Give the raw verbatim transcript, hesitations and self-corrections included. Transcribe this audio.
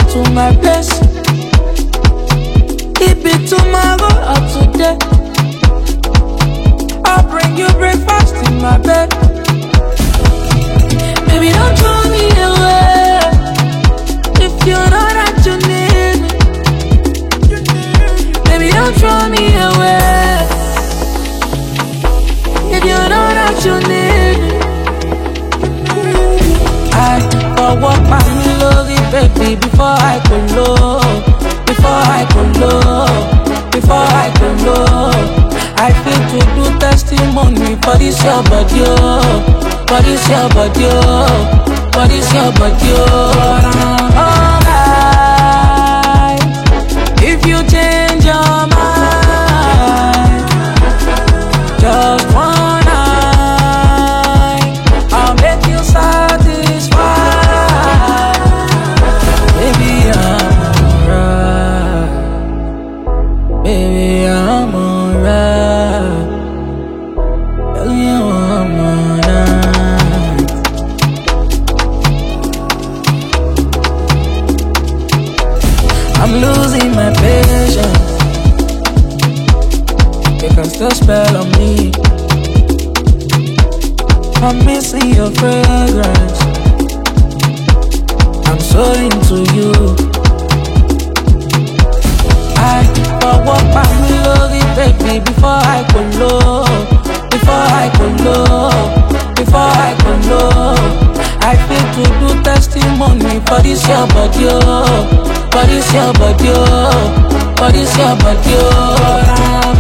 to my place. It be tomorrow or today. I'll bring you breakfast in my bed. Baby, don't throw me away. If you know that you need me, baby, don't throw me away. If you know that you need me, I forward my melody, baby, before I go low, before I go low, before I go low. I feel to do testimony for this your body, oh, for this your body, oh, for this your body, oh. Alright, if you change your mind, just one night, I'll make you satisfied. Baby, I'm alright. Baby, I'm alright. Tell you one more night. I'm losing my patience. You can still spell on me. I'm missing your fragrance. I'm so into you. I forward my melody, baby, before I go low, before I go low, before I go low. I feel to do testimony for this your body, oh, for this your body, oh, for this your body, oh.